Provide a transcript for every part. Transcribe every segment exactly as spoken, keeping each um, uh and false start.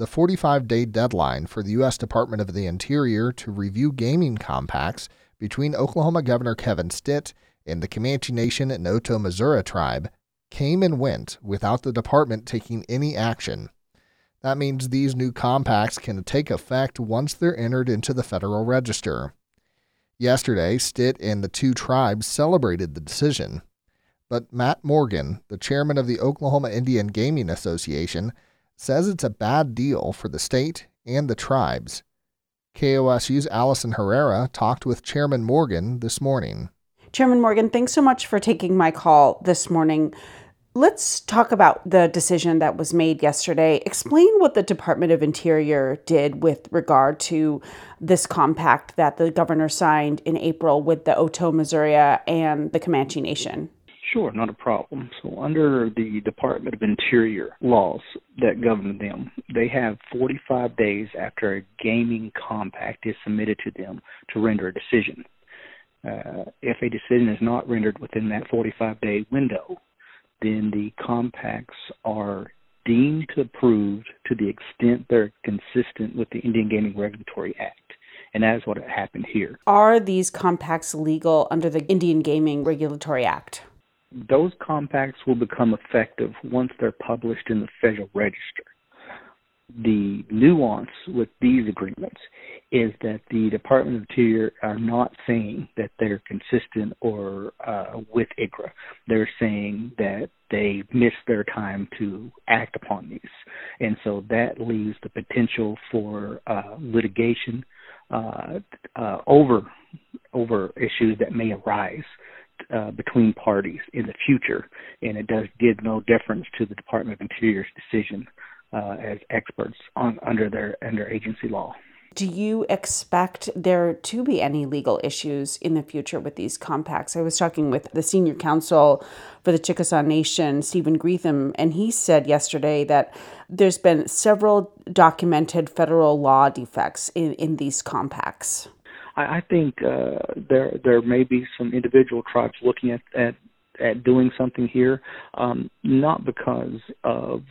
the forty-five day deadline for the U S Department of the Interior to review gaming compacts between Oklahoma Governor Kevin Stitt and the Comanche Nation and Otoe Missouri tribe came and went without the department taking any action. That means these new compacts can take effect once they're entered into the Federal Register. Yesterday, Stitt and the two tribes celebrated the decision. But Matt Morgan, the chairman of the Oklahoma Indian Gaming Association, says it's a bad deal for the state and the tribes. K O S U's Allison Herrera talked with Chairman Morgan this morning. Chairman Morgan, thanks so much for taking my call this morning. Let's talk about the decision that was made yesterday. Explain what the Department of Interior did with regard to this compact that the governor signed in April with the Otoe Missouri and the Comanche Nation. Sure, not a problem. So under the Department of Interior laws that govern them, they have forty-five days after a gaming compact is submitted to them to render a decision. Uh, if a decision is not rendered within that forty-five day window, then the compacts are deemed approved to the extent they're consistent with the Indian Gaming Regulatory Act. And that is what happened here. Are these compacts legal under the Indian Gaming Regulatory Act? Those compacts will become effective once they're published in the Federal Register. The nuance with these agreements is that the Department of Interior are not saying that they're consistent or uh, with I G R A. They're saying that they missed their time to act upon these. And so that leaves the potential for uh, litigation uh, uh, over, over issues that may arise Uh, between parties in the future, and it does give no deference to the Department of Interior's decision uh, as experts on under their under agency law. Do you expect there to be any legal issues in the future with these compacts? I was talking with the senior counsel for the Chickasaw Nation, Stephen Greetham, and he said yesterday that there's been several documented federal law defects in, in these compacts. I think uh, there there may be some individual tribes looking at, at, at doing something here, um, not because of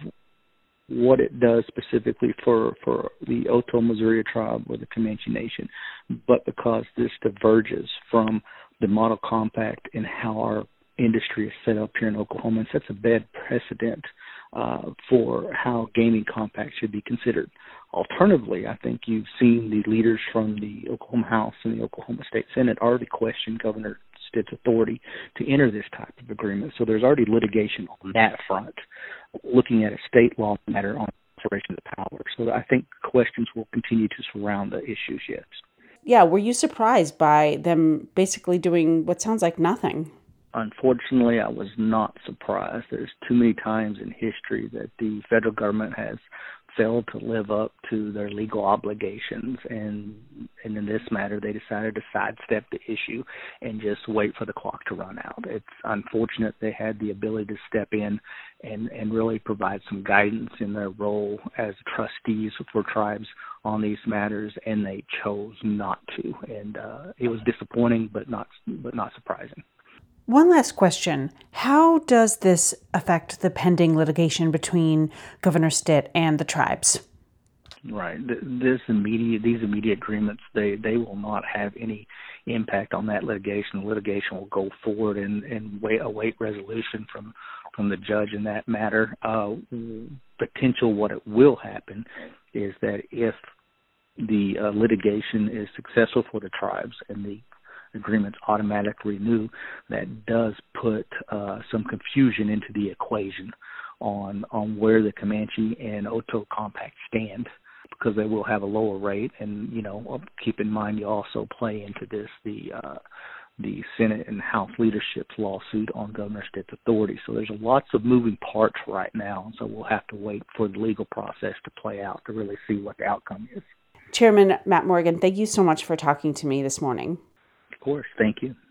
what it does specifically for, for the Otoe Missouri tribe or the Comanche Nation, but because this diverges from the model compact and how our industry is set up here in Oklahoma and sets a bad precedent uh, for how gaming compacts should be considered. Alternatively, I think you've seen the leaders from the Oklahoma House and the Oklahoma State Senate already question Governor Stitt's authority to enter this type of agreement. So there's already litigation on that front, looking at a state law matter on separation of power. So I think questions will continue to surround the issues yet. Yeah, were you surprised by them basically doing what sounds like nothing? Unfortunately, I was not surprised. There's too many times in history that the federal government has failed to live up to their legal obligations, and and in this matter, they decided to sidestep the issue and just wait for the clock to run out. It's unfortunate they had the ability to step in and, and really provide some guidance in their role as trustees for tribes on these matters, and they chose not to. And uh, it was disappointing, but not but not surprising. One last question. How does this affect the pending litigation between Governor Stitt and the tribes? Right. This immediate, these immediate agreements, they, they will not have any impact on that litigation. The litigation will go forward and, and wait, await resolution from, from the judge in that matter. Uh, potential what it will happen is that if the uh, litigation is successful for the tribes and the agreements automatically renew, that does put uh, some confusion into the equation on on where the Comanche and Otoe compact stand, because they will have a lower rate. And, you know, keep in mind you also play into this the uh, the Senate and House leadership's lawsuit on Governor Stitt's authority. So there's lots of moving parts right now, so we'll have to wait for the legal process to play out to really see what the outcome is. Chairman Matt Morgan, thank you so much for talking to me this morning. Of course. Thank you.